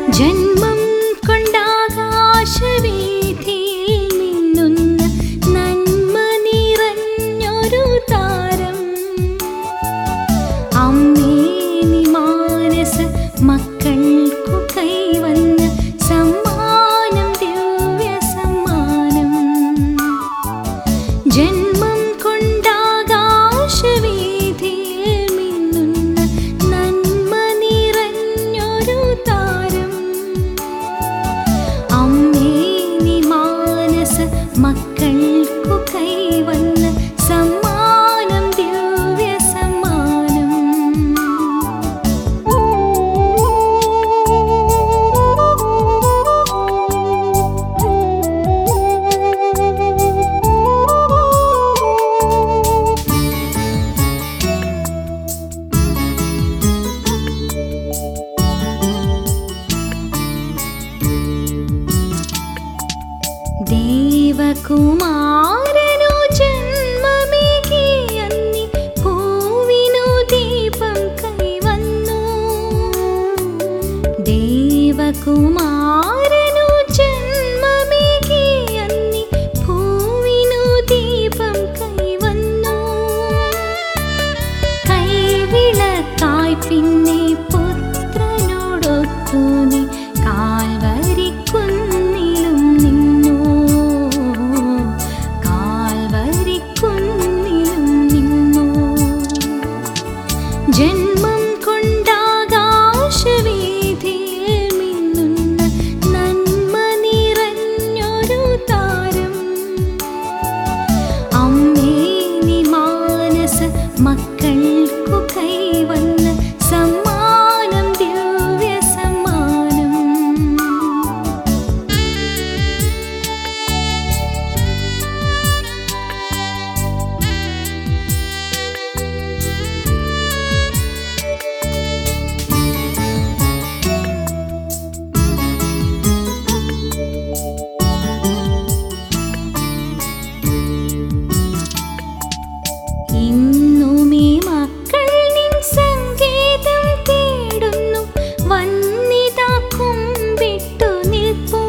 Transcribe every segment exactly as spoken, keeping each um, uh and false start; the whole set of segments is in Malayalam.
ജന്മം കൊണ്ടാകാശവീഥിയിൽ മിന്നുന്ന നന്മ നിറഞ്ഞൊരു താരം. അമ്മേ നീ മാനസ മക്കൾക്കു കൈവന്ന സമ്മാനം, ദിവ്യ സമ്മാനം. ജന്മം കൊണ്ടാകാശവീഥിയിൽ മിന്നുന്ന നന്മ നിറഞ്ഞൊരു താരം. അമ്മേ നീ മാനസ മക്കൾക്കു കൈവന്ന സമ്മാനം, ദിവ്യ സമ്മാനം. ദേവകുമാരനു ജന്മമേകി അന്നി പൂവിനു ദീപം കൈവന്നു. ദേവകുമാരനു ജന്മമേകി അന്നി പൂവിനു ദീപം കൈവന്നു. കൈവിളക്കായി പിന്നെ പുത്രനോടൊത്തു നീ കാൽവരിക്കുന്നിലും നിന്നു. കാൽവരിക്കുന്നിലും നിന്നു. ജന്മം കൊണ്ടാകാശവീഥിയിൽ മിന്നുന്ന നന്മ നിറഞ്ഞൊരു താരം. അമ്മേ നീ മാനസ മക്കൾക്കു കൈവന്ന സമ്മാനം, ദിവ്യ സമ്മാനം. ഇന്നുമീ മക്കൾ നിൻ സംഗീതം തേടുന്നു, വന്നിതാ കുമ്പിട്ടു നിൽപ്പൂ.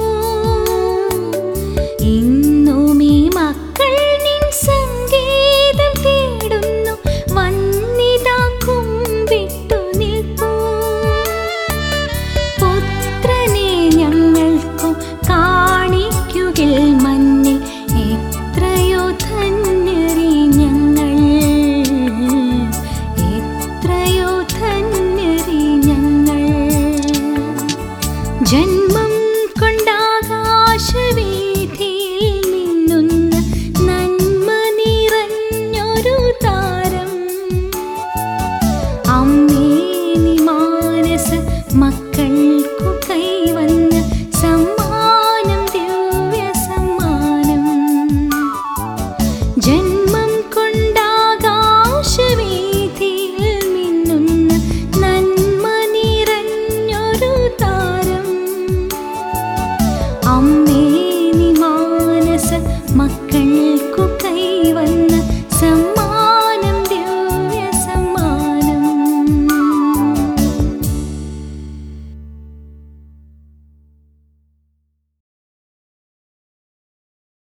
ഇന്നുമീ മക്കൾ നിൻ സംഗീതം തേടുന്നു, വന്നിതാ കുമ്പിട്ടു നിൽപ്പൂ. പുത്രനെ ഞങ്ങൾക്കു കാണിക്കുകിൽ മന്നിൽ, എത്രയോ ധന്യരേ ഞങ്ങൾ, എത്രയോ ധന്യരേ ഞങ്ങൾ. ജന്മം കൊണ്ടാകാശവീഥിയിൽ മിന്നുന്ന നന്മ നിറഞ്ഞൊരു താരം. അമ്മേ നീ മാനസ മക്കൾക്കു കൈവന്ന സമ്മാനം, ദിവ്യ സമ്മാനം. ജന്മം കൊണ്ടാകാശവീഥിയിൽ മിന്നുന്ന നന്മ നിറഞ്ഞൊരു താരം. അമ്മേ നീ മാനസ മക്കൾക്കു